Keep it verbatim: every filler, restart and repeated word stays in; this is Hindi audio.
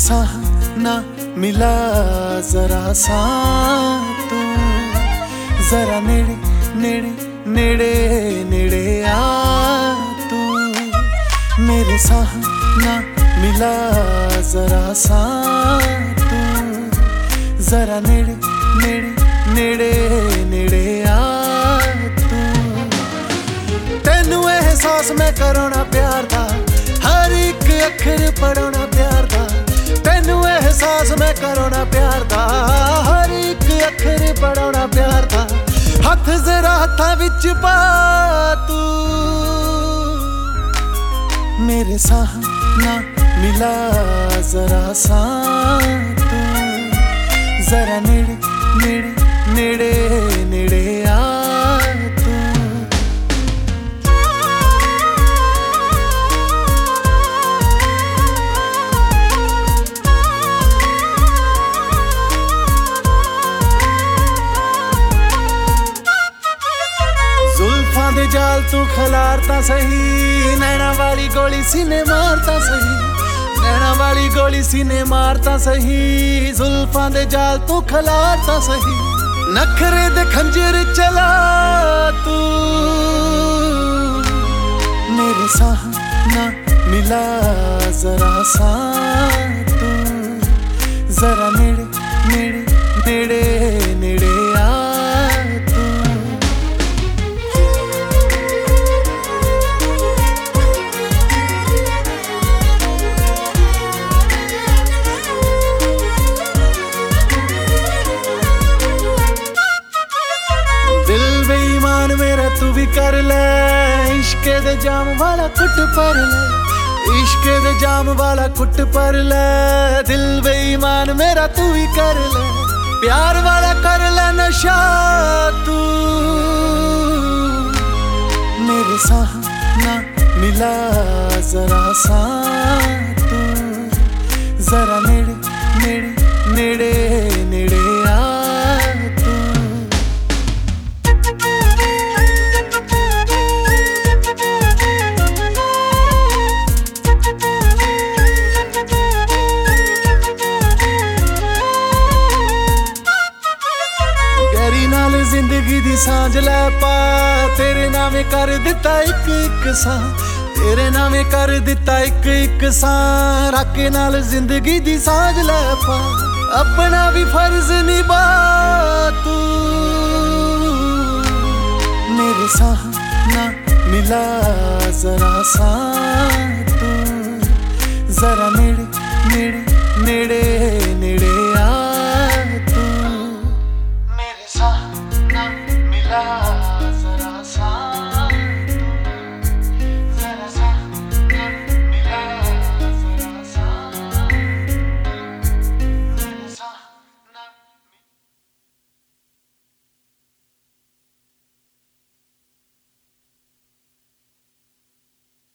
साह ना मिला जरा सा तू, जरा नेड़े नेड़े नेड़े नेड़े आ तू। मेरे साह ना मिला जरा सा तू, जरा नेड़े नेड़े नेड़े नेड़े आ तू। तेनू एहसास मैं करोना प्यार दा, हर एक अखर पढ़ोना प्यार दा। तेनू एहसास मैं करोना प्यार दा, हर एक अखर पढ़ोना प्यार दा। हथ जरा हथा विच पा तू, मेरे साह ना मिला जरा सा तू, जरा नेड़े नेड़े नेड़े नेड़े आ तू। जुल्फां दे जाल तू खलारता सही, नैना वाली गोली सीने मारता सही, नैना वाली गोली सीने मारता सही। जुल्फां दे जाल तू खलारता सही, नखरे दे खंजर चला तू। मेरे साह ना मिला जरा सा तू, जरा नेड़े नेड़े नेड़े नेड़े आ तू। दिल बेईमान मेरा तू भी कर ले, इश्के दे जाम वाला कुट पर ले, इश्के दे जाम वाला कुट पर ले। दिल बेईमान मेरा तू भी कर ले, प्यार वाला कर ले नशा तू। मेरे साह ना मिला जरा सा तू, जरा नेड़े नेड़े नेड़े नेड़े आ तू। जिंदगी दी सांझ लै पा, तेरे नामे कर दिता एक एक सा, तेरे नामे कर दिता एक एक सा। राके नाल जिंदगी दी सांझ लै पा, अपना भी फर्ज निभा तू। मेरे साह ना मिला जरा सा तू, जरा नेड़े नेड़े नेड़े नेड़े आ तू। मेरे साह ना मिला